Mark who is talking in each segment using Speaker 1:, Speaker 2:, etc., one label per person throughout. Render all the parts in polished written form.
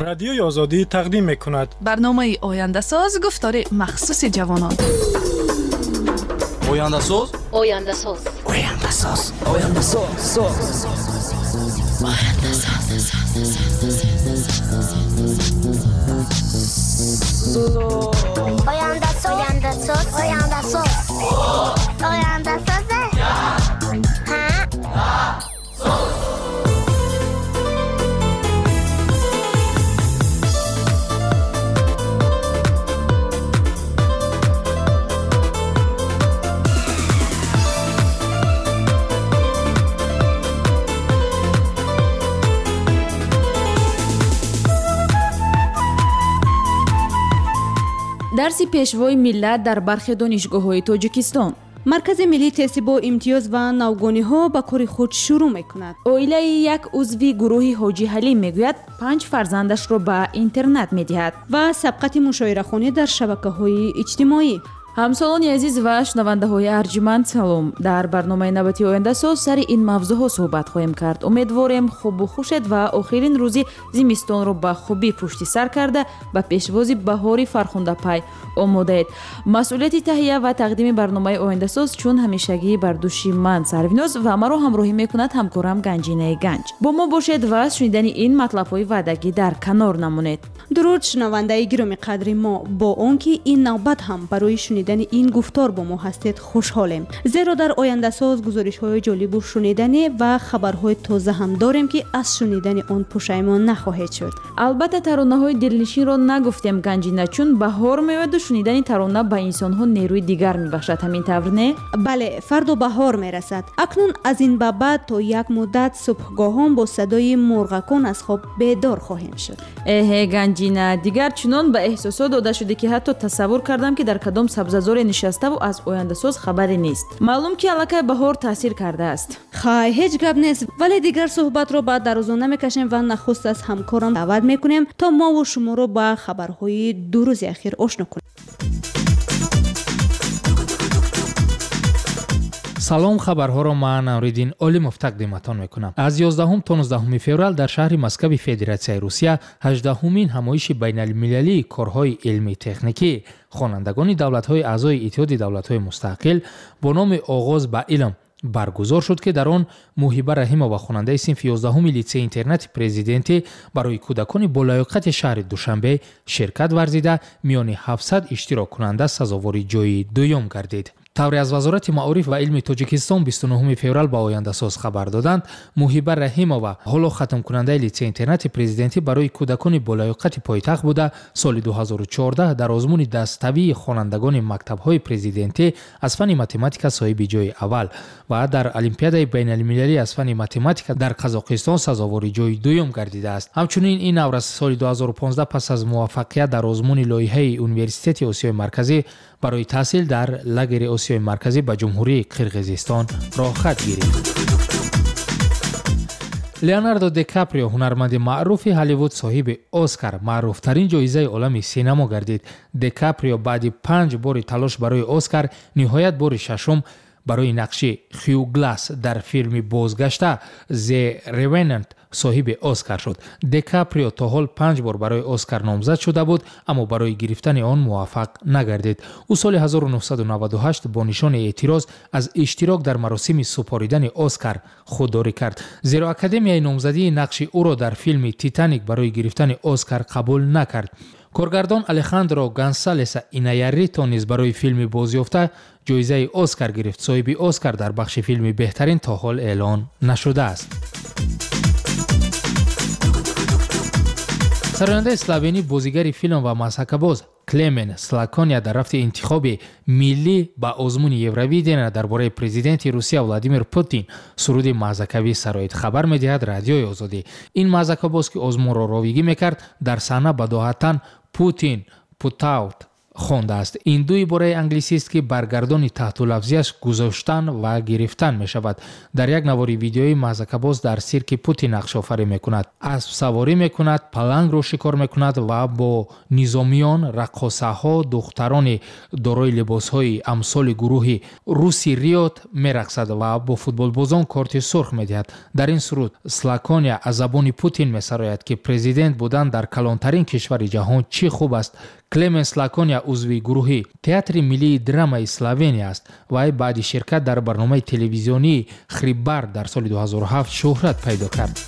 Speaker 1: رادیوی آزادی تقدیم می‌کند.
Speaker 2: برنامه آینده ساز گفتار مخصوص جوانان.
Speaker 3: آینده ساز.
Speaker 4: آینده ساز.
Speaker 3: آینده ساز. آینده ساز.
Speaker 4: آینده ساز. آینده ساز. آینده ساز. آینده ساز. آینده ساز.
Speaker 5: дарси пешвои миллат дар бархе донишгоҳҳои тоҷикистон.
Speaker 6: маркази миллии тести бо имтиёз ва навгониҳо ба кори худ шурӯъ мекунад.
Speaker 5: оилаи як узви гурӯҳи ҳоҷӣ ҳалим мегӯяд 5 фарзандашро ба интернат медиҳад
Speaker 6: ва сабқати мушоирахонӣ дар шабакаҳои иҷтимоӣ.
Speaker 5: ҳамсолони азиз ва шунавандаҳои арҷманд салом. дар барномаи навбати ояндасоз сари ин мавзӯъҳо суҳбат хоҳем кард. умедворем хубу хушед ва охирин рӯзи зимистонро ба хубӣ пушти сар карда ба пешвози баҳори фархундапай омодаед. масъулияти таҳия ва тақдими барномаи ояндасоз чун ҳамешагӣ бар дӯши ман Сарвиноз ва маро ҳамроҳӣ мекунад ҳамкорам Ганҷинаи Ганҷ. бо мо бошед ва шунидани ин матлабҳои ваъдагӣ дар канор намонед.
Speaker 6: дуруд шунавандаи гироми қадри мо, бо он ки ин навбат ҳам барои шунидани ин гуфтор бо мо ҳастед хушҳолем, зеро дар ояндасоз гузоришҳои ҷолибу шунидани ва хабарҳои тоза ҳам дорем ки аз шунидани он пушаймон нахоҳед шуд.
Speaker 5: албатта таронаҳои дилнишинро нагуфтем Ганҷина, чун баҳор меояду шунидани тарона ба инсонҳо нерӯи дигар мебахшад. ҳамин тавр не?
Speaker 6: бале, фарду баҳор мерасад. акнун аз ин ба баъд то як муддат субҳгоҳон бо садои мурғакон аз хоб бедор хоҳем шуд.
Speaker 5: эҳе Ганҷина, дигар чунон ба эҳсосот дода шуде ки ҳатто тасаввур кардам ки дар кадом сабзазоре нишаставу аз ояндасоз хабаре нест. маълум ки аллакай баҳор таъсир кардааст.
Speaker 6: хай, ҳеҷ гап нест, вале дигар суҳбатро ба дарозона мекашем ва нахуст аз ҳамкорам даъват мекунем то мову шуморо ба хабарҳои ду рӯзи ахир ошно кунем.
Speaker 7: салом, хабарҳоро ман Навриддин Олимов тақдиматон мекунам. аз 11 то 19 феврал дар шаҳри Москваи Федератсияи Русия 18-умин ҳамоиши байналмилалии корҳои илмӣ техникӣ хонандагони давлатҳои аъзои Иттиҳоди давлатҳои мустақил бо номи оғоз ба илм баргузор шуд ки дар он Муҳиба Раҳимова, хонандаи синфи 11-уми лицеи интернати президентӣ барои кӯдакони болаёқати шаҳри Душанбе ширкат варзида миёни 700 иштироккунанда сазовори ҷойи дуюм гардид. тавре аз Вазорати Маориф ва илми Тоҷикистон 29 феврал ба ояндасоз хабар доданд, Муҳиба Раҳимова, ҳоло хатмкунандаи лицеи интернати президентӣ барои кӯдакони болаёқати пойтахт буда, соли 2014 дар озмуни даставии хонандагони мактабҳои президентӣ аз фани математика соҳиби ҷойи аввал ва дар Олимпиадаи байналмилалӣ аз фани математика дар Қазоқистон сазовори ҷойи дуюм гардидааст. ҳамчунин ин наврас соли 2015 пас аз муваффақият дар озмуни лоиҳаи Университети Осиёи Марказӣ барои таҳсил дар лагери Осиёи Марказӣ ба ҷумҳурии Қирғизистон роҳхат гирифт. Леонардо Ди Каприо, ҳунарманди маъруфи Ҳолливуд, соҳиби Оскар, маъруфтарин ҷоизаи олами синемо гардид. Ди Каприо баъди 5 бори талош барои Оскар ниҳоят бори шашум барои нақши Хью Гласс дар филми бозгашта The Revenant соҳиби Оскар шуд. Ди Каприо то ҳол 5 бор барои Оскар номзад шуда буд, аммо барои гирифтани он муваффақ нагардид. ӯ соли 1998 бо нишони эътироз аз иштирок дар маросими супоридани Оскар худдорӣ кард, зеро Академияи номзадии нақши ӯро дар филми Титаник барои гирифтани Оскар қабул накард. коргардон Алехандро Гонсалеса Инайяррито низ барои филми бозёфта ҷоизаи Оскар гирифт. соҳиби Оскар дар бахши филми беҳтарин то ҳол эълон нашудааст. сарояндаи словенӣ, бозигари филм ва масҳакабоз Клемен Слакония дар рафти интихоби миллӣ ба озмуни Евровидения дар бораи президенти Русия Владимир Путин суруди маъзакавӣ сароид. хабар медиҳад Радиои Озодӣ. ин маъзакабоз ки озмунро ровигӣ мекард, дар саҳна ба доҳатан Путин Путаут خونده است. این دو عباره انگلیسی است که برگردانی تحت لفظیش گذاشتن و گرفتن می شود. در یک نواری ویدیویی مزدک‌باز در سیرک پوتین نقش آفرینی می کند. اسب سواری می کند، پلنگ را شکار می کند و با نظامیان، رقاصه‌ها، دختران دارای لباس‌های امثال گروه روسی ریوت می رقصد و با فوتبالبازان کارت سرخ می دهد. در این صورت سلاکونیا از زبان پوتین می سراید که پرزیدنت بودن در کلانترین کشور جهان چی خوب است. کلمنس لاکونیا عضو گروه تئاتر ملی درامای اسلوونیا است و بعد شرکت در برنامه تلویزیونی خریبار در سال 2007 شهرت پیدا کرد.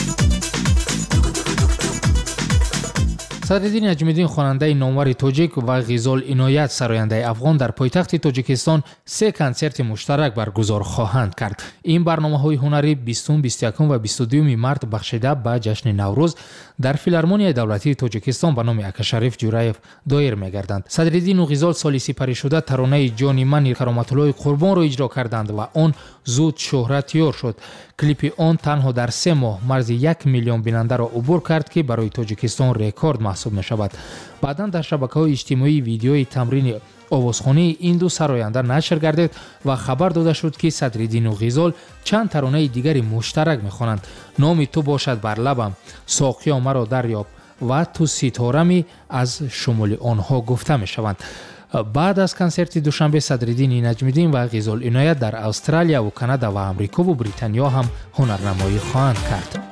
Speaker 7: صدرالدین نجمی‌الدین خواننده نامور تاجیک و غزال عنایت سراینده افغان در پایتخت تاجیکستان 3 کنسرت مشترک برگزار خواهند کرد. این برنامه‌های هنری 20، 21 و 22 مارس بخشیده به جشن نوروز در فیلارمونیای دولتی تاجیکستان به نام اکاشریف جورایف دایر می‌گردند. صدرالدین و غزال سالی سپری شده ترانه جانی من کرامت الله قربان را اجرا کردند و آن زود شهرت یار شد. کلیپ آن تنها در 3 ماه مرز 1 میلیون بیننده را عبور کرد که برای تاجیکستان رکورد محسوب می شود. بعداً در شبکه‌های اجتماعی ویدیوی تمرین آوازخوانی این دو سراینده نشر گردید و خبر داده شد که صدرالدین و غزال چند ترانه دیگری مشترک می‌خوانند. نام تو باشد بر لبم، ساقیا مرا دریاب و تو ستارمی از شمول آنها گفته می‌شوند. بعد از کنسرت دوشنبه صدرالدین نجمی‌الدین و غزال عنایت در استرالیا و کانادا و آمریکا و بریتانیا هم هنرنمایی خواهند کرد.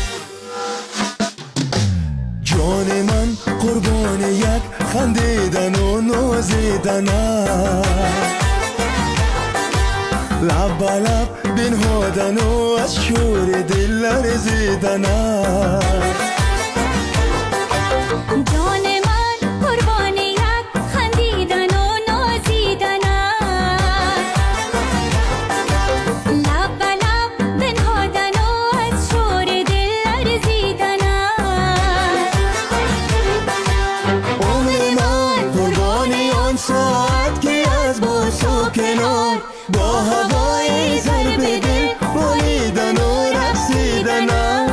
Speaker 8: جان من قربان یک خندیدن و نازیدن، لب به لب بنهادن و از شور دل لرزیدن.
Speaker 4: جان من قربان یک خندیدن و نازیدن، لب به لب بنهادن و از شور دل لرزیدن. عمر من قربان آن ساعت که از باس و کنار با هوای ضرب دل بالیدن و رقصیدن.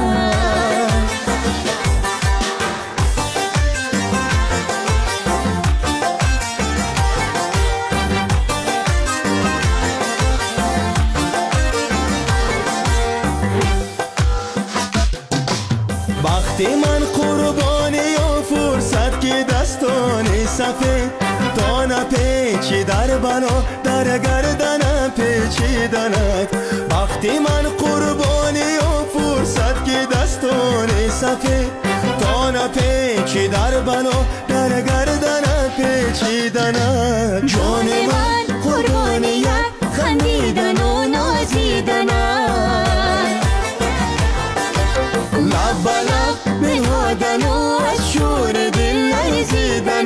Speaker 4: وقتی من قربانی و فرصت که دستان سفید تا نپیچی در بنا در گردن پیچیدنت. وقتی من قربانی و فرصت که دستان سفید تا نپیچی در بنا در گردن پیچیدنت. جان من قربانی یک خندیدن و نازیدن، لب به لب بنهادن و از شور دل لرزیدن.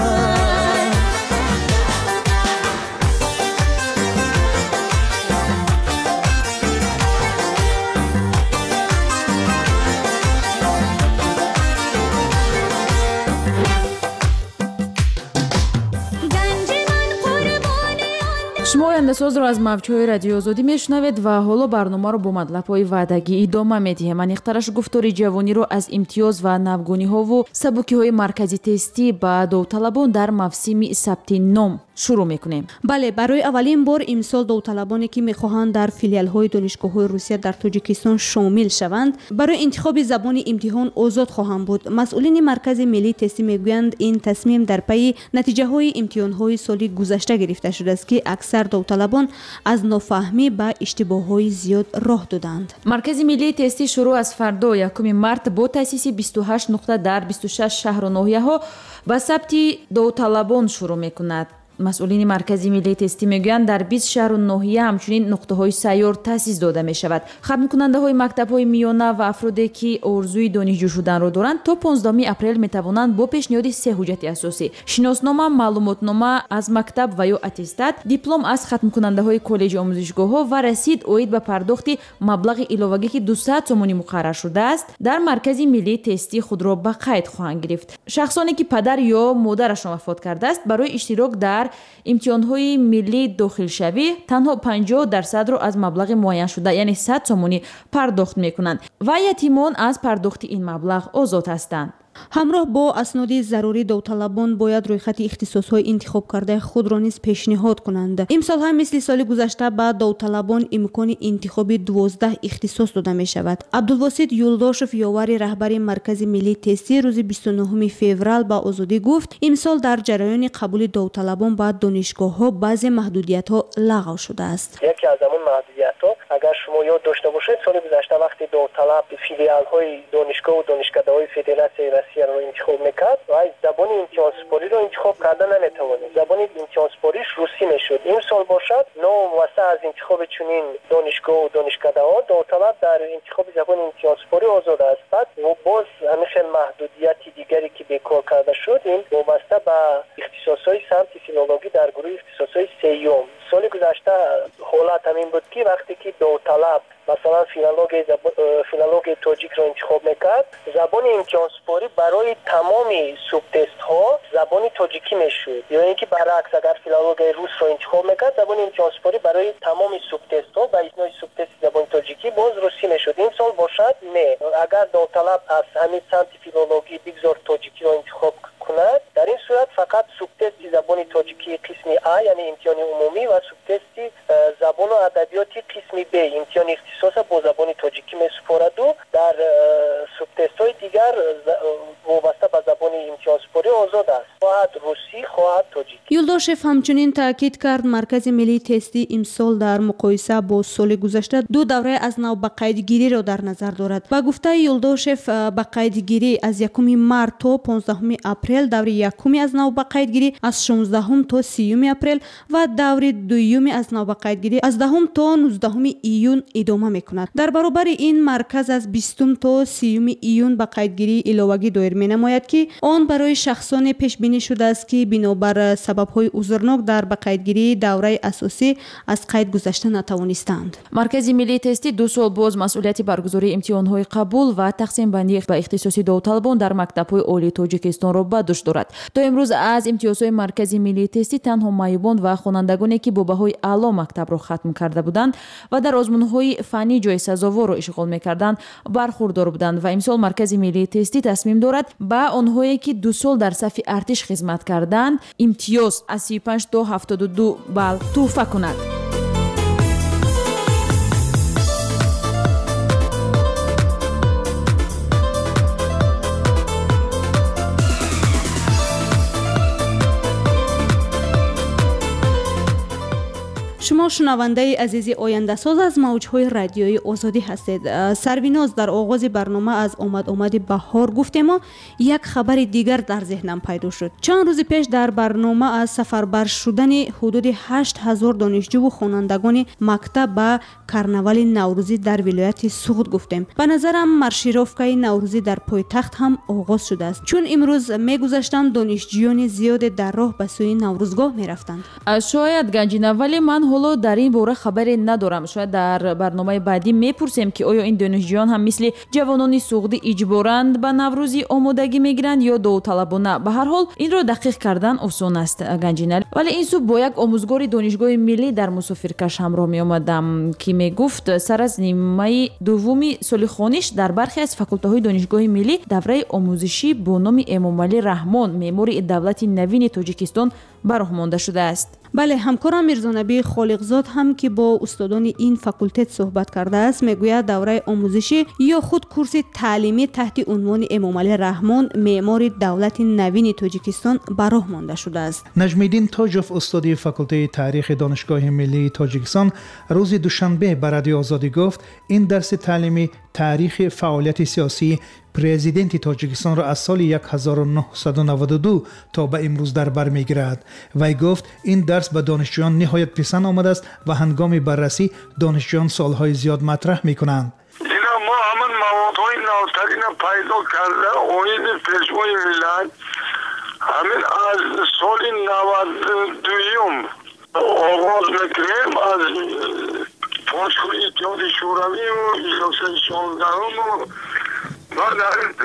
Speaker 5: шумо ояндасозро аз мавҷҳои радиои озодӣ мешунавед ва ҳоло барномаро бо матлабҳои ваъдагӣ идома медиҳем. аниқтараш гуфтори ҷавониро аз имтиёз ва навгониҳову сабукиҳои маркази тестӣ ба довталабон дар мавсими сабти ном шурӯъ мекунем.
Speaker 6: бале, барои аввалин бор имсол довталабоне ки мехоҳанд дар филиалҳои донишгоҳҳои русия дар тоҷикистон шомил шаванд барои интихоби забони имтиҳон озод хоҳанд буд. масъулини маркази миллии тестӣ мегӯянд ин тасмим дар пайи натиҷаҳои имтиҳонҳои соли гузашта гирифта шудааст ки аксар довталабон аз нофаҳмӣ ба иштибоҳҳои зиёд роҳ доданд.
Speaker 5: маркази миллии тестӣ шурӯъ аз фардо 1 март бо таъсиси 28 нуқта дар 26 шаҳру ноҳияҳо ба сабти довталабон шурӯъ мекунад. масъулини маркази миллии тестӣ мегӯянд дар 20 шаҳру ноҳия ҳамчунин нуқтаҳои сайёр таъсис дода мешавад. хатмкунандаҳои мактабҳои миёна ва афроде ки орзуи донишҷӯ шуданро доранд то 15 апрел метавонанд бо пешниҳоди 3 ҳуҷҷати асосӣ: шиноснома, маълумотнома аз мактаб ва ё аттестат, диплом аз хатмкунандаҳои коллеҷи омӯзишгоҳҳо ва расид оид ба пардохти маблағи иловагӣ ки 200 сомонӣ муқаррар шудааст дар маркази миллии тестӣ худро ба қайд хоҳанд гирифт. шахсоне ки падар ё модарашон вафот кардааст барои иштирок дар имтиҳонҳои миллии дохилшавӣ танҳо 50% аз маблағи муайяншуда яъне 100 сомонӣ пардохт мекунанд ва ятимон аз пардохти ин маблағ озод ҳастанд.
Speaker 6: ҳамроҳ бо асноди зарурӣ довталабон бояд рӯйхати ихтисосҳои интихобкардаи худро низ пешниҳод кунанд. имсол ҳам мисли соли гузашта ба довталабон имкони интихоби 12 ихтисос дода мешавад. абдулвосит юлдошев ёвари раҳбари маркази миллии тестӣ рӯзи 29 феврал ба озодӣ гуфт имсол дар ҷараёни қабули довталабон ба донишгоҳҳо баъзе маҳдудиятҳо лағв шудааст.
Speaker 9: яке аз ҳамон маҳдудиятҳо агар шумо ёд дошта бошед соли гузашта вақти довталаб филиалҳои донишгоҳу донишкадаҳои федератсияи Россияро интихоб мекард вай забони имтиҳонсупориро интихоб карда наметавонид. забони имтиҳонсупориш русӣ мешуд. имсол бошад новваса аз интихоби чунин донишгоҳу донишкадаҳо довталаб дар интихоби забони имтиҳонсупорӣ озод аст. баъд боз ҳамин хел маҳдудияти дигаре ки бекор карда шуд ин вобаста ба ихтисосҳои самти филологӣ дар гурӯҳи ихтисосҳои сеюм. соли гузашта ҳолат ҳамин буд ки вақте ки довталаб масалан филологияи тоҷикро интихоб мекард забони имтиҳонсупорӣ барои тамоми субтестҳо забони тоҷикӣ мешуд. ё ин ки баръакс агар филологияи русро интихоб мекард забони имтиҳонсупорӣ барои тамоми субтестҳо ба иснои субтести забони тоҷикӣ боз русӣ мешуд. имсол бошад не, агар довталаб аз ҳамин самти филологӣ бигзор тоҷикиро интихоб кунад дар ин сурат фақат субтести забони тоҷикии қисми А яъне имтиҳони умумӣ ва субтести забону адабиёти қисми Б имтиҳони ихтисоса бо забони тоҷикӣ месупораду дар субтестҳои дигар вобаста ба забони имтиҳонсупорӣ озод аст, хоҳад русӣ хоҳад тоҷикӣ.
Speaker 6: юлдошев ҳамчунин таъкид кард маркази миллии тестӣ имсол дар муқоиса бо соли гузашта ду давраи аз нав ба қайдгириро дар назар дорад. ба гуфтаи юлдошев ба қайдгирӣ аз 1 март то 15 апрел, даври якуми аз нав ба қайдгирӣ аз 16 то 30 апрел ва даври дуюми аз нав ба қайдгирӣ аз 10 то 19 июн идома мекунад. дар баробари ин марказ аз 20 то 30 июн ба қайдгирии иловагӣ доир менамояд ки он барои шахсоне пешбинӣ шудааст ки бинобар сабабҳои узрнок дар ба қайдгирии давраи асосӣ аз қайд гузашта натавонистанд.
Speaker 5: маркази миллии тестӣ 2 сол боз масъулияти баргузории имтиҳонҳои қабул ва тақсимбандии ба ихтисоси довталабон дар мактабҳои олии тоҷикистонро ба дӯш дорад. то имрӯз аз имтиёзҳои маркази миллии тестӣ танҳо маъюбон ва хонандагоне ки бо баҳои аъло мактабро хатм карда буданд ва дар озмунҳои фаннӣ ҷои сазоворро ишғол мекарданд бархурдор буданд ва имсол маркази миллии тестӣ тасмим дорад ба онҳое ки 2 сол дар сафи артиш хизмат карданд имтиёз аз 35 то 72 балл тӯҳфа кунад.
Speaker 6: шумо шунавандаи азизи ояндасоз аз мавҷҳои радиои озодӣ ҳастед. сарвиноз дар оғози барнома аз омади баҳор гуфтемо як хабари дигар дар зеҳнам пайдо шуд. чанд рӯзи пеш дар барнома аз сафарбар шудани ҳудуди 8000 донишҷӯву хонандагони мактаб ба карнавали наврӯзӣ дар вилояти Суғд гуфтем. ба назарам маршировкаи наврӯзӣ дар пойтахт ҳам оғоз шудааст, чун имрӯз мегузаштанд донишҷӯёни зиёде дар роҳ ба сӯи наврӯзгоҳ мерафтанд.
Speaker 5: шояд ганҷина, вале ман ҳоло дар ин бора хабаре надорам. шояд дар барномаи баъдӣ мепурсем ки оё ин донишҷӯён ҳам мисли ҷавонони суғдӣ иҷборан ба наврӯзӣ омодагӣ мегиранд ё довталабона. ба ҳар ҳол инро daqiq кардан осон аст ганҷина. вале ин субҳ бо як омӯзгори донишгоҳи миллӣ дар мусофиркаш ҳамроҳ меомадам ки мегуфт сар аз нимаи дуввуми соли хониш дар бархе аз факултаҳои донишгоҳи миллӣ давраи омӯзишӣ бо номи Эмомалӣ Раҳмон, меъмори давлати навини Тоҷикистон бароҳ монда шудааст.
Speaker 6: бале, ҳамкорам Мирзонабии Холиқзод ҳам ки бо устодони ин факултет суҳбат кардааст мегӯяд давраи омӯзишӣ ё худ курси таълимӣ таҳти унвони Эмомалӣ Раҳмон, меъмори давлати навини Тоҷикистон ба роҳ монда шудааст.
Speaker 10: наҷмиддин Тоҷов, устоди факултаи таърихи донишгоҳи миллии Тоҷикистон, рӯзи душанбе ба Радиои Озодӣ гуфт ин дарси таълими таърихи фаъолияти сиёсии президенти Тоҷикистонро аз соли 1992 то ба имрӯз дар бар мегирад. Вай гуфт ин дарс ба донишҷӯён ниҳоят писанд омадааст ва ҳангоми баррасӣ донишҷӯён суолҳои зиёд матраҳ мекунанд.
Speaker 11: мо ҳамон маводҳои навтарина пайдо карда оиди пешвои миллат ҳамин аз соли 92 оғоз мекунем аз фошҳои иттиҳоди шӯравию иҷозаи 16 بعد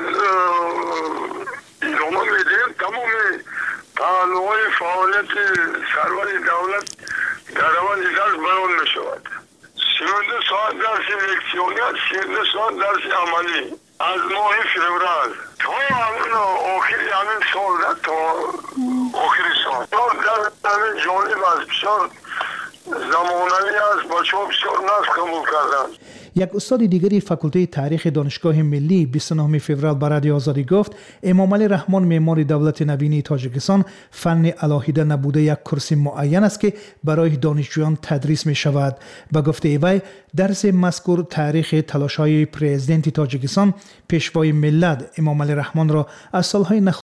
Speaker 11: ادامه میدیم تمام پهلوهای فعالیت سرور دولت در روان درس بیان میشود. 32 ساعت درس لکسیونی است، 32 ساعت درس عملی از ماه فوریه تا تا همین آخری همین سال تا آخری سال در همین جانب از بسیار زمانوی است بچه ها بسیار نصف قبول کردن.
Speaker 10: یک استاد دیگری فاکولته تاریخ دانشگاه ملی 29 فوریه به رادیو آزادی گفت امام علی رحمان معمار دولت نوین تاجیکستان فن الهیده نبوده یک کرسی معین است که برای دانشجویان تدریس می شود. به گفته وی درس مذکور تاریخ تلاش‌های پرزیدنت تاجیکستان پیشوای ملت امام علی رحمان را از سالهای